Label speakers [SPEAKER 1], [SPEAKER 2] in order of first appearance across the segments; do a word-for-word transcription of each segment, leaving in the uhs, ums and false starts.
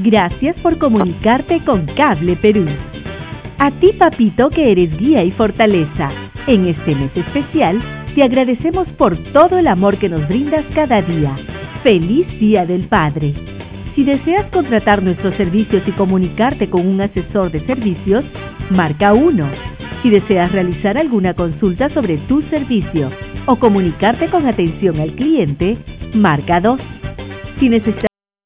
[SPEAKER 1] Gracias por comunicarte con Cable Perú. A ti, papito, que eres guía y fortaleza, en este mes especial, te agradecemos por todo el amor que nos brindas cada día. ¡Feliz Día del Padre! Si deseas contratar nuestros servicios y comunicarte con un asesor de servicios, marca uno. Si deseas realizar alguna consulta sobre tu servicio o comunicarte con atención al cliente, marca dos. Si necesitas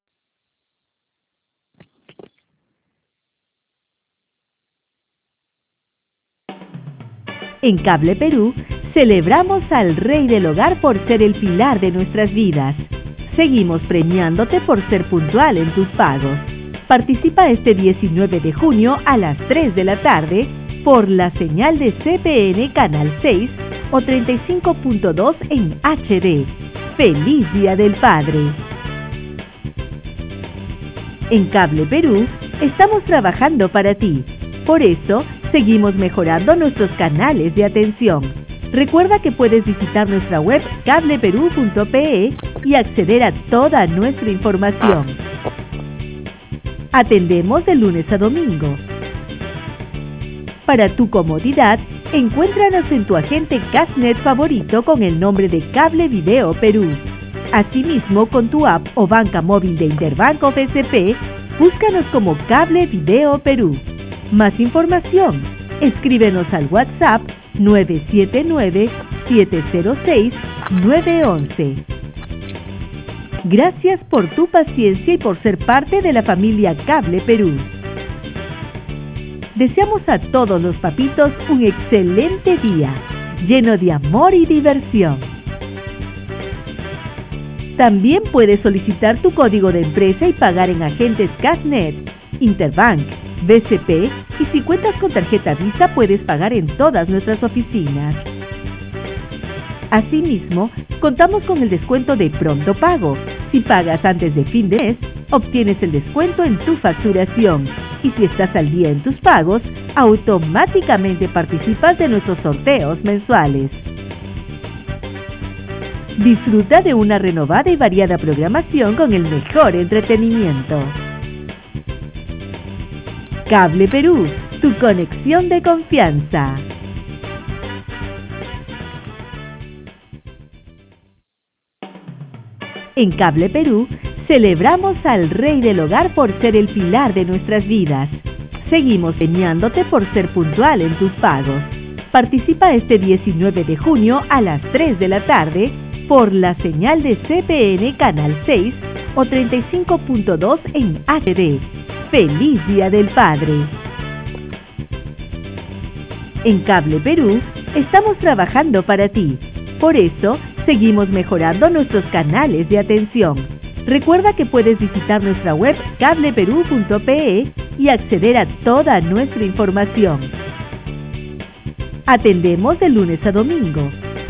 [SPEAKER 1] En Cable Perú, celebramos al Rey del Hogar por ser el pilar de nuestras vidas. Seguimos premiándote por ser puntual en tus pagos. Participa este diecinueve de junio a las tres de la tarde por la señal de C P N Canal seis o treinta y cinco punto dos en H D. ¡Feliz Día del Padre! En Cable Perú, estamos trabajando para ti. Por eso, seguimos mejorando nuestros canales de atención. Recuerda que puedes visitar nuestra web cable perú punto pe e y acceder a toda nuestra información. Atendemos de lunes a domingo. Para tu comodidad, encuéntranos en tu agente Cashnet favorito con el nombre de Cable Video Perú. Asimismo, con tu app o banca móvil de Interbanco B C P, búscanos como Cable Video Perú. Más información, escríbenos al WhatsApp nueve siete nueve, siete cero seis, nueve uno uno. Gracias por tu paciencia y por ser parte de la familia Cable Perú. Deseamos a todos los papitos un excelente día, lleno de amor y diversión. También puedes solicitar tu código de empresa y pagar en agentes Cashnet, Interbank, B C P y si cuentas con tarjeta Visa puedes pagar en todas nuestras oficinas. Asimismo, contamos con el descuento de Pronto Pago. Si pagas antes de fin de mes, obtienes el descuento en tu facturación. Y si estás al día en tus pagos, automáticamente participas de nuestros sorteos mensuales. Disfruta de una renovada y variada programación con el mejor entretenimiento. Cable Perú, tu conexión de confianza. En Cable Perú, celebramos al Rey del Hogar por ser el pilar de nuestras vidas. Seguimos premiándote por ser puntual en tus pagos. Participa este diecinueve de junio a las tres de la tarde por la señal de C P N Canal seis o treinta y cinco punto dos en H D. ¡Feliz Día del Padre! En Cable Perú, estamos trabajando para ti. Por eso, seguimos mejorando nuestros canales de atención. Recuerda que puedes visitar nuestra web cable perú punto pe e y acceder a toda nuestra información. Atendemos de lunes a domingo.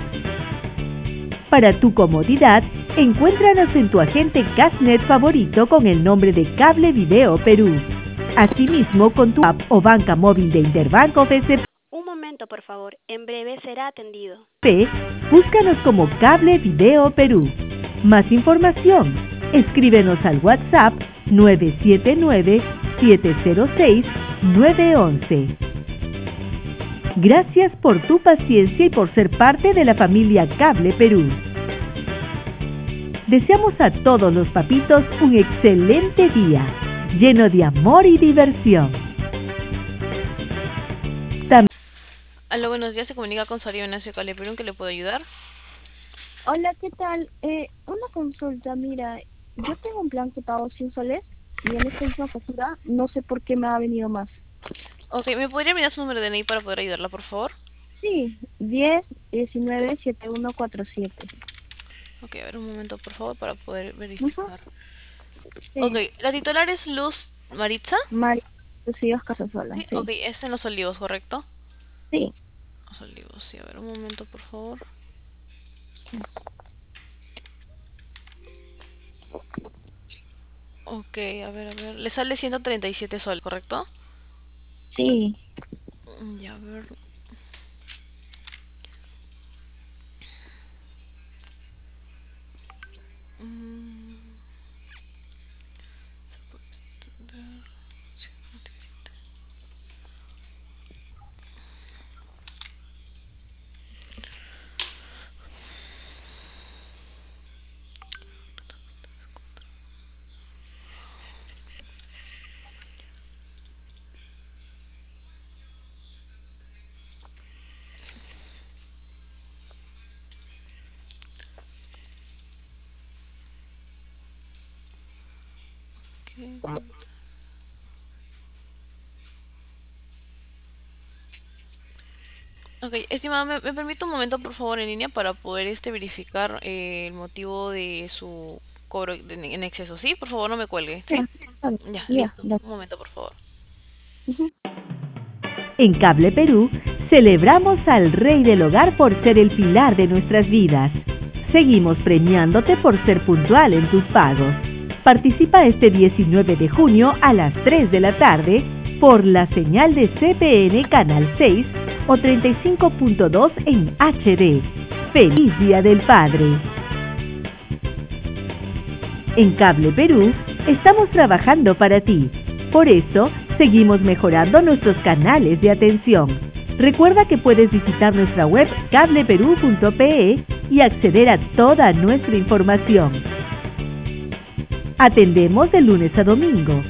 [SPEAKER 1] Para tu comodidad, encuéntranos en tu agente Cashnet favorito con el nombre de Cable Video Perú. Asimismo, con tu app o banca móvil de Interbanco B C P.
[SPEAKER 2] Un momento, por favor. En breve será atendido.
[SPEAKER 1] Búscanos como Cable Video Perú. Más información, escríbenos al WhatsApp nueve siete nueve, siete cero seis, nueve uno uno. Gracias por tu paciencia y por ser parte de la familia Cable Perú. Deseamos a todos los papitos un excelente día, lleno de amor y diversión. También
[SPEAKER 3] Aló, buenos días, se comunica con Sario Ignacio Cable Perú, ¿en qué le puedo ayudar?
[SPEAKER 4] Hola, ¿qué tal? Eh, una consulta, mira, yo tengo un plan que pago cien soles y en esta misma factura no sé por qué me ha venido más.
[SPEAKER 3] Ok, ¿me podría mirar su número de D N I para poder ayudarla, por favor?
[SPEAKER 4] Sí, diez, diecinueve, setenta y uno cuarenta y siete.
[SPEAKER 3] Ok, a ver un momento, por favor, para poder
[SPEAKER 4] Ujú,
[SPEAKER 3] verificar.
[SPEAKER 4] sí.
[SPEAKER 3] Ok, la titular es Luz Maritza.
[SPEAKER 4] María Lucía Casasola,
[SPEAKER 3] Sí,
[SPEAKER 4] sí.
[SPEAKER 3] ok, es en Los Olivos, ¿correcto?
[SPEAKER 4] Sí.
[SPEAKER 3] Los Olivos, sí, a ver un momento, por favor. Ok, a ver, a ver, le sale ciento treinta y siete soles, ¿correcto?
[SPEAKER 4] Sí.
[SPEAKER 3] Mm, Ya, a ver. Mm, Ok, estimada, ¿me, me permite un momento por favor en línea para poder este verificar eh, el motivo de su cobro de- en exceso? Sí, por favor no me cuelgue, ¿sí?
[SPEAKER 4] Ya, vale,
[SPEAKER 3] Ya,
[SPEAKER 4] ya,
[SPEAKER 3] listo.
[SPEAKER 4] ya.
[SPEAKER 3] Un momento por favor.
[SPEAKER 4] Ujú.
[SPEAKER 1] En Cable Perú, celebramos al Rey del Hogar por ser el pilar de nuestras vidas. Seguimos premiándote por ser puntual en tus pagos. Participa este diecinueve de junio a las tres de la tarde por la señal de C P N Canal seis o treinta y cinco punto dos en H D. ¡Feliz Día del Padre! En Cable Perú, estamos trabajando para ti. Por eso, seguimos mejorando nuestros canales de atención. Recuerda que puedes visitar nuestra web cableperú punto pe y acceder a toda nuestra información. Atendemos de lunes a domingo.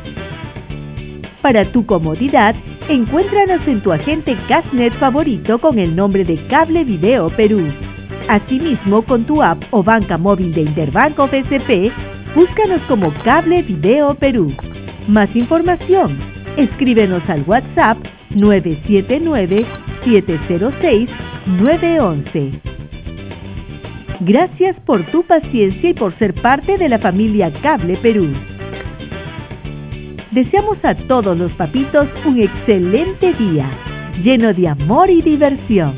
[SPEAKER 1] Para tu comodidad, encuéntranos en tu agente Cashnet favorito con el nombre de Cable Video Perú. Asimismo, con tu app o banca móvil de Interbank o B C P, búscanos como Cable Video Perú. Más información, escríbenos al WhatsApp nueve siete nueve, siete cero seis, nueve uno uno. Gracias por tu paciencia y por ser parte de la familia Cable Perú. Deseamos a todos los papitos un excelente día, lleno de amor y diversión.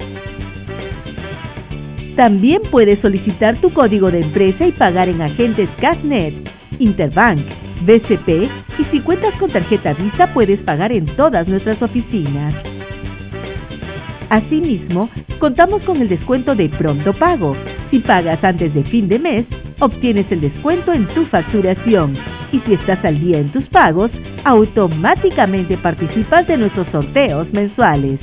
[SPEAKER 1] También puedes solicitar tu código de empresa y pagar en agentes Cashnet, Interbank, B C P y si cuentas con tarjeta Visa puedes pagar en todas nuestras oficinas. Asimismo, contamos con el descuento de pronto pago. Si pagas antes de fin de mes, obtienes el descuento en tu facturación. Y si estás al día en tus pagos, automáticamente participas de nuestros sorteos mensuales.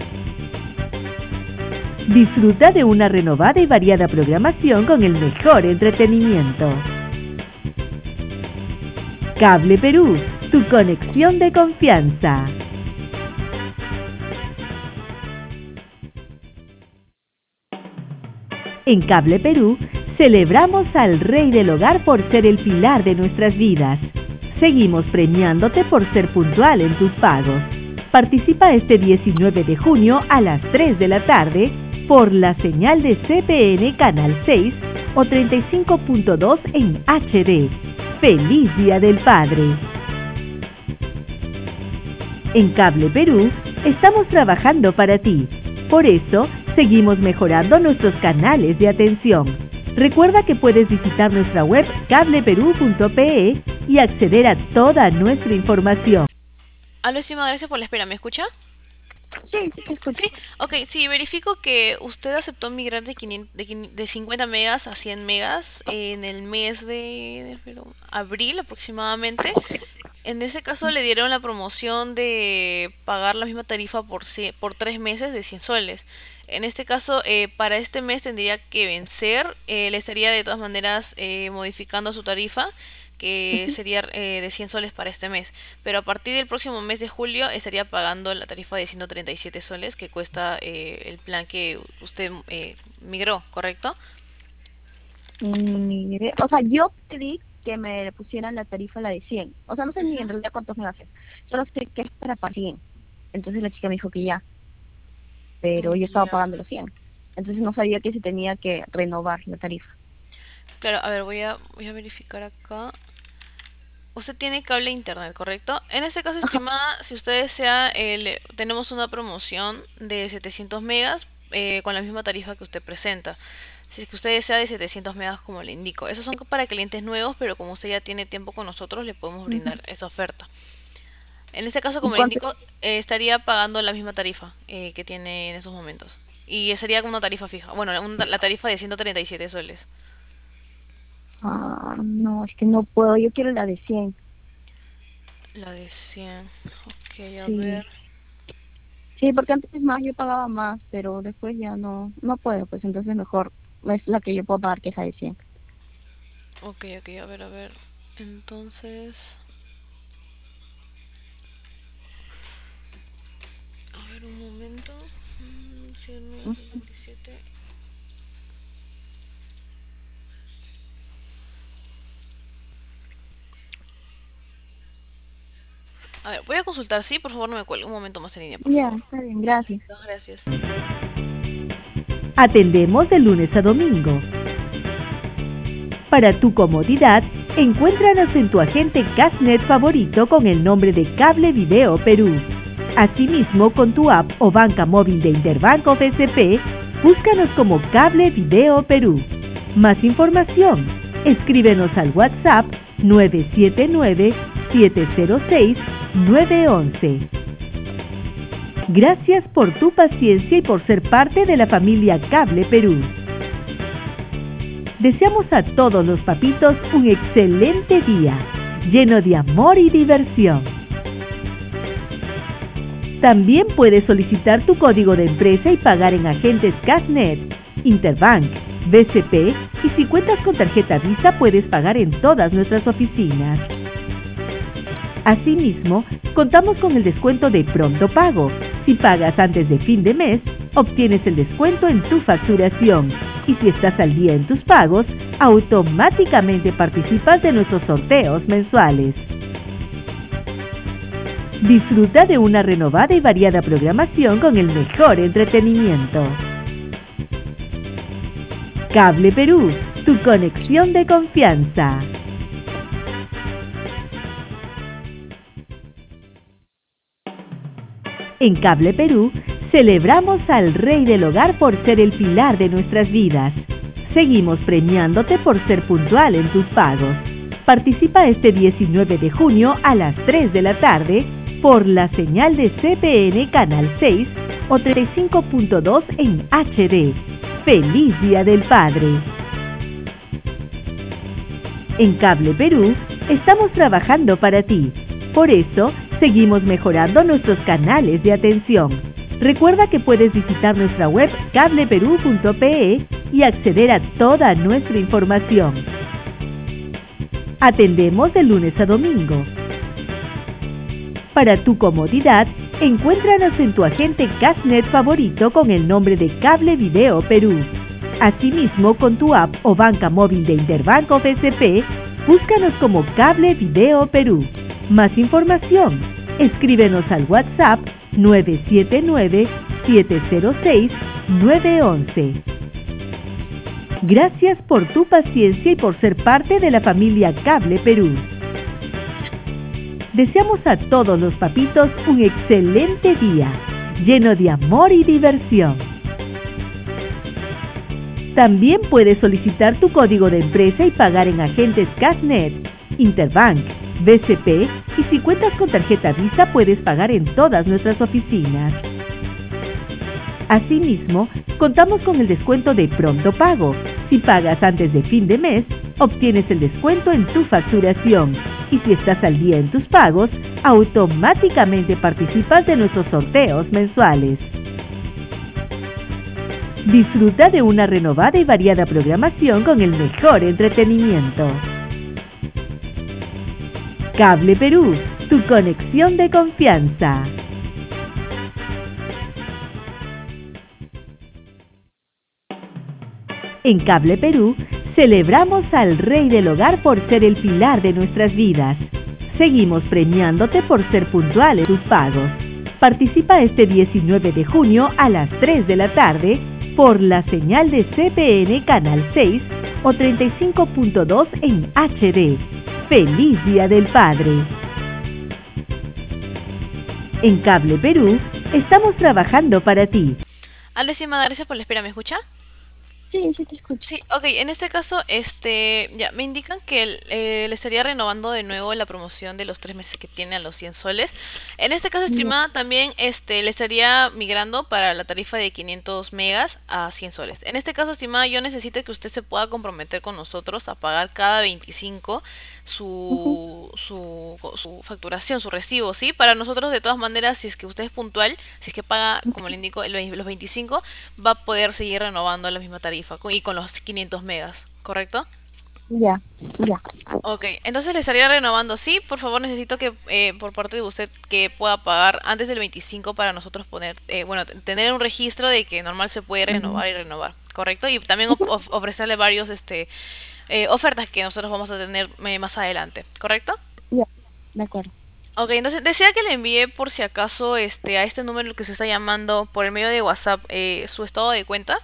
[SPEAKER 1] Disfruta de una renovada y variada programación con el mejor entretenimiento. Cable Perú, tu conexión de confianza. En Cable Perú, celebramos al Rey del Hogar por ser el pilar de nuestras vidas. Seguimos premiándote por ser puntual en tus pagos. Participa este diecinueve de junio a las tres de la tarde por la señal de C P N Canal seis o treinta y cinco punto dos en H D. ¡Feliz Día del Padre! En Cable Perú, estamos trabajando para ti. Por eso, seguimos mejorando nuestros canales de atención. Recuerda que puedes visitar nuestra web cableperú punto pe y acceder a toda nuestra información.
[SPEAKER 3] Aló, estimada, gracias por la espera. ¿Me escucha?
[SPEAKER 4] Sí, sí, te escucho.
[SPEAKER 3] Sí, ok, sí, verifico que usted aceptó migrar de, quinientos, de, quin- de cincuenta megas a cien megas en el mes de pero, abril aproximadamente. En ese caso le dieron la promoción de pagar la misma tarifa por, cie- por tres meses de cien soles. En este caso, eh, para este mes tendría que vencer, eh, le estaría de todas maneras eh, modificando su tarifa, que
[SPEAKER 4] Ujú.
[SPEAKER 3] sería eh, de cien soles para este mes. Pero a partir del próximo mes de julio estaría pagando la tarifa de ciento treinta y siete soles que cuesta eh, el plan que usted eh, migró, ¿correcto?
[SPEAKER 4] Mm, mire, o sea, yo pedí que me pusieran la tarifa la de cien. O sea, no sé ni en realidad cuántos me hacen. Solo sé que es para para cien. Entonces la chica me dijo que ya, pero yo estaba
[SPEAKER 3] Ya.
[SPEAKER 4] pagando los cien. Entonces no sabía que se tenía que renovar la tarifa.
[SPEAKER 3] Claro, a ver, voy a, voy a verificar acá. Usted tiene cable e internet, ¿correcto? En este caso,
[SPEAKER 4] Ajá.
[SPEAKER 3] estimada, si usted desea, eh, le- tenemos una promoción de setecientos megas eh, con la misma tarifa que usted presenta. Si es que usted desea de setecientos megas, como le indico. Esos son para clientes nuevos, pero como usted ya tiene tiempo con nosotros, le podemos
[SPEAKER 4] Ujú.
[SPEAKER 3] brindar esa oferta. En este caso,
[SPEAKER 4] ¿Y
[SPEAKER 3] como le
[SPEAKER 4] cuánto?
[SPEAKER 3] indico, eh, estaría pagando la misma tarifa eh, que tiene en esos momentos. Y sería una tarifa fija. Bueno, una- la tarifa de ciento treinta y siete soles.
[SPEAKER 4] Ah, no, es que no puedo. Yo quiero la de cien.
[SPEAKER 3] La de cien. Ok, a
[SPEAKER 4] Sí.
[SPEAKER 3] ver.
[SPEAKER 4] Sí, porque antes más yo pagaba más, pero después ya no, no puedo, pues entonces mejor es la que yo puedo pagar, que es la de cien.
[SPEAKER 3] Ok, ok, a ver, a ver. Entonces... A ver, un momento. Mm, cien megas,
[SPEAKER 4] Ujú.
[SPEAKER 3] veintisiete. A ver, voy a consultar, sí, por favor no me cuelgue un momento más en línea, por
[SPEAKER 4] Ya,
[SPEAKER 3] favor.
[SPEAKER 4] está bien, gracias.
[SPEAKER 3] No, gracias.
[SPEAKER 1] Atendemos de lunes a domingo. Para tu comodidad, encuéntranos en tu agente Castnet favorito con el nombre de Cable Video Perú. Asimismo, con tu app o banca móvil de Interbanco B C P, búscanos como Cable Video Perú. Más información, escríbenos al WhatsApp nueve siete nueve, siete cero seis, nueve uno uno. Gracias por tu paciencia y por ser parte de la familia Cable Perú. Deseamos a todos los papitos un excelente día, lleno de amor y diversión. También puedes solicitar tu código de empresa y pagar en agentes Castnet, Interbank, B C P y si cuentas con tarjeta Visa puedes pagar en todas nuestras oficinas. Asimismo, contamos con el descuento de Pronto Pago. Si pagas antes de fin de mes, obtienes el descuento en tu facturación. Y si estás al día en tus pagos, automáticamente participas de nuestros sorteos mensuales. Disfruta de una renovada y variada programación con el mejor entretenimiento. Cable Perú, tu conexión de confianza. En Cable Perú, celebramos al Rey del Hogar por ser el pilar de nuestras vidas. Seguimos premiándote por ser puntual en tus pagos. Participa este diecinueve de junio a las tres de la tarde por la señal de C P N Canal seis o treinta y cinco punto dos en H D. ¡Feliz Día del Padre! En Cable Perú, estamos trabajando para ti. Por eso, seguimos mejorando nuestros canales de atención. Recuerda que puedes visitar nuestra web cable perú punto pe y acceder a toda nuestra información. Atendemos de lunes a domingo. Para tu comodidad, encuéntranos en tu agente Castnet favorito con el nombre de Cable Video Perú. Asimismo, con tu app o banca móvil de Interbanco B C P, búscanos como Cable Video Perú. Más información, escríbenos al WhatsApp nueve siete nueve, siete cero seis, nueve uno uno. Gracias por tu paciencia y por ser parte de la familia Cable Perú. Deseamos a todos los papitos un excelente día, lleno de amor y diversión. También puedes solicitar tu código de empresa y pagar en agentes Castnet, Interbank, B C P y si cuentas con tarjeta Visa puedes pagar en todas nuestras oficinas. Asimismo, contamos con el descuento de Pronto Pago. Si pagas antes de fin de mes, obtienes el descuento en tu facturación. Y si estás al día en tus pagos, automáticamente participas de nuestros sorteos mensuales. Disfruta de una renovada y variada programación con el mejor entretenimiento. Cable Perú, tu conexión de confianza. En Cable Perú, celebramos al Rey del Hogar por ser el pilar de nuestras vidas. Seguimos premiándote por ser puntual en tus pagos. Participa este diecinueve de junio a las tres de la tarde por la señal de C P N Canal seis o treinta y cinco punto dos en H D. ¡Feliz Día del Padre! En Cable Perú, estamos trabajando para ti.
[SPEAKER 3] Aló, estimada, gracias por la espera, ¿me escucha?
[SPEAKER 4] Sí, sí te escucho.
[SPEAKER 3] Sí, ok, en este caso, este, ya, me indican que el- eh, le estaría renovando de nuevo la promoción de los tres meses que tiene a los cien soles. En este caso,
[SPEAKER 4] Ya.
[SPEAKER 3] estimada, también, este, le estaría migrando para la tarifa de quinientos megas a cien soles. En este caso, estimada, yo necesito que usted se pueda comprometer con nosotros a pagar cada veinticinco
[SPEAKER 4] Ujú.
[SPEAKER 3] su, su, su facturación, su recibo, ¿sí? Para nosotros, de todas maneras, si es que usted es puntual, si es que paga, como le indico, el- los veinticinco, va a poder seguir renovando la misma tarifa con- y con los quinientos megas, ¿correcto?
[SPEAKER 4] Ya, ya.
[SPEAKER 3] Ok, entonces le estaría renovando, sí, por favor necesito que eh, por parte de usted que pueda pagar antes del veinticinco para nosotros poner, eh, bueno, t- tener un registro de que normal se puede
[SPEAKER 4] Mm.
[SPEAKER 3] renovar y renovar, ¿correcto? Y también of- of- ofrecerle varios, este, eh, ofertas que nosotros vamos a tener eh, más adelante, ¿correcto?
[SPEAKER 4] Ya, de acuerdo.
[SPEAKER 3] Ok, entonces desea que le envíe por si acaso, este, a este número que se está llamando por el medio de WhatsApp, eh, su estado de cuenta,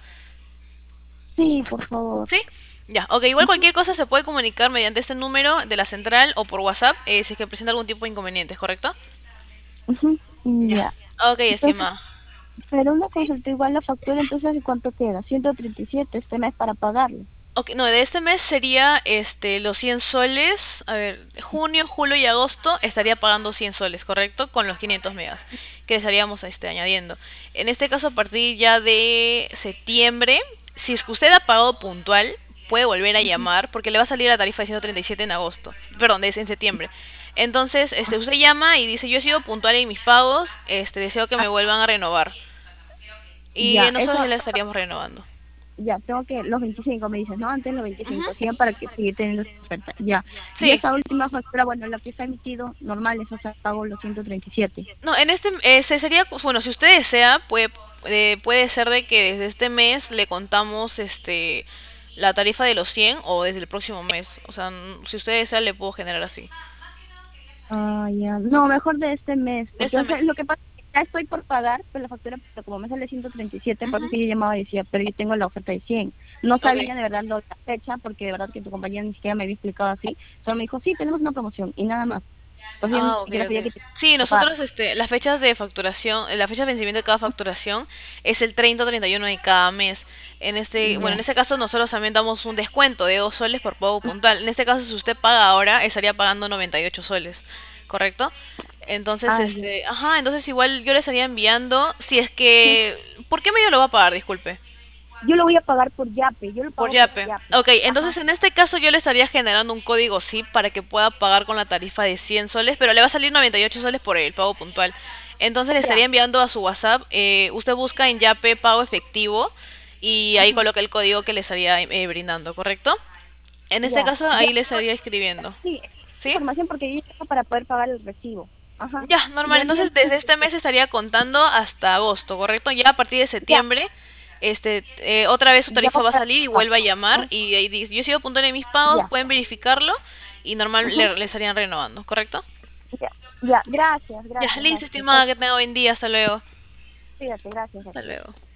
[SPEAKER 4] Sí, por favor.
[SPEAKER 3] ¿sí? Ya, ok, igual cualquier cosa se puede comunicar mediante este número de la central o por WhatsApp eh, si es que presenta algún tipo de inconvenientes, ¿correcto?
[SPEAKER 4] Ujú,
[SPEAKER 3] Ya.
[SPEAKER 4] ya.
[SPEAKER 3] Ok,
[SPEAKER 4] Entonces,
[SPEAKER 3] estimada.
[SPEAKER 4] pero una consulta, igual la factura, entonces, ¿cuánto queda? ciento treinta y siete este mes para pagarlo.
[SPEAKER 3] Ok, no, de este mes sería este los cien soles. A ver, junio, julio y agosto estaría pagando cien soles, ¿correcto? Con los quinientos megas que estaríamos este, añadiendo. En este caso, a partir ya de septiembre, si es que usted ha pagado puntual, puede volver a llamar porque le va a salir la tarifa de ciento treinta y siete en agosto. Perdón, de en septiembre. Entonces, este, usted llama y dice, yo he sido puntual en mis pagos, este, deseo que me vuelvan a renovar. Y
[SPEAKER 4] Ya,
[SPEAKER 3] nosotros
[SPEAKER 4] eso,
[SPEAKER 3] ya le estaríamos renovando.
[SPEAKER 4] ya, tengo que, los veinticinco me dices, ¿no? Antes los
[SPEAKER 3] Ujú.
[SPEAKER 4] veinticinco, ¿sí? Para que siga teniendo esa oferta, ya. Y
[SPEAKER 3] Sí.
[SPEAKER 4] esa última factura, bueno, la que se ha emitido, normal, esa se pagó los ciento treinta y siete.
[SPEAKER 3] No, en este eh, se sería, bueno, si usted desea, puede eh, puede ser de que desde este mes le contamos este la tarifa de los cien o desde el próximo mes. O sea, n- si usted desea le puedo generar así.
[SPEAKER 4] Ah, ya. No, mejor de este mes,
[SPEAKER 3] De
[SPEAKER 4] porque
[SPEAKER 3] este
[SPEAKER 4] o sea,
[SPEAKER 3] mes.
[SPEAKER 4] lo que pasa es que ya estoy por pagar, pero la factura, pero como me sale ciento treinta y siete, por eso
[SPEAKER 3] Ujú.
[SPEAKER 4] que yo llamaba y decía, pero yo tengo la oferta de cien. No
[SPEAKER 3] Okay.
[SPEAKER 4] sabía de verdad la fecha, porque de verdad que tu compañía ni siquiera me había explicado así. Solo me dijo, sí, tenemos una promoción, y nada más. Entonces yo ni
[SPEAKER 3] Ah, okay,
[SPEAKER 4] siquiera sabía
[SPEAKER 3] okay.
[SPEAKER 4] que te
[SPEAKER 3] Sí,
[SPEAKER 4] pagar.
[SPEAKER 3] nosotros este las fechas de facturación, eh, la fecha de vencimiento de cada facturación es el treinta o treinta y uno de cada mes. En este, bueno, en
[SPEAKER 4] Ya.
[SPEAKER 3] este caso nosotros también damos un descuento de dos soles por pago puntual. En este caso, si usted paga ahora, estaría pagando noventa y ocho soles, ¿correcto? Entonces,
[SPEAKER 4] Ah, ya.
[SPEAKER 3] este, ajá, entonces igual yo le estaría enviando, si es que, ¿por qué medio lo va a pagar? Disculpe.
[SPEAKER 4] Yo lo voy a pagar por Yape, yo lo
[SPEAKER 3] Por
[SPEAKER 4] pago por
[SPEAKER 3] Yape.
[SPEAKER 4] Yape.
[SPEAKER 3] Ok, entonces
[SPEAKER 4] Ajá.
[SPEAKER 3] en este caso yo le estaría generando un código S I P para que pueda pagar con la tarifa de cien soles, pero le va a salir noventa y ocho soles por el pago puntual. Entonces le estaría
[SPEAKER 4] Ya.
[SPEAKER 3] enviando a su WhatsApp, eh, usted busca en Yape pago efectivo y ahí
[SPEAKER 4] Ujú.
[SPEAKER 3] coloca el código que le estaría eh, brindando, ¿correcto? En este
[SPEAKER 4] Ya.
[SPEAKER 3] caso
[SPEAKER 4] Ya.
[SPEAKER 3] ahí le estaría escribiendo.
[SPEAKER 4] Sí,
[SPEAKER 3] ¿Sí?
[SPEAKER 4] información porque yo tengo para poder pagar el recibo. Ajá.
[SPEAKER 3] Ya,
[SPEAKER 4] Y
[SPEAKER 3] normal.
[SPEAKER 4] el día
[SPEAKER 3] Entonces desde este mes estaría contando hasta agosto, ¿correcto? Ya a partir de
[SPEAKER 4] ya,
[SPEAKER 3] septiembre, este, eh, otra vez su
[SPEAKER 4] ya
[SPEAKER 3] tarifa va a
[SPEAKER 4] para
[SPEAKER 3] salir y
[SPEAKER 4] pagar.
[SPEAKER 3] vuelve a llamar
[SPEAKER 4] Ah,
[SPEAKER 3] y ahí dice, yo he sido puntual en mis pagos,
[SPEAKER 4] ya.
[SPEAKER 3] pueden verificarlo y normal
[SPEAKER 4] Ujú.
[SPEAKER 3] le, le estarían renovando, ¿correcto?
[SPEAKER 4] Ya, ya, gracias,
[SPEAKER 3] Ya,
[SPEAKER 4] gracias,
[SPEAKER 3] listo,
[SPEAKER 4] gracias.
[SPEAKER 3] estimada, que tenga buen día, hasta luego.
[SPEAKER 4] Cuídate, gracias.
[SPEAKER 3] Hasta luego.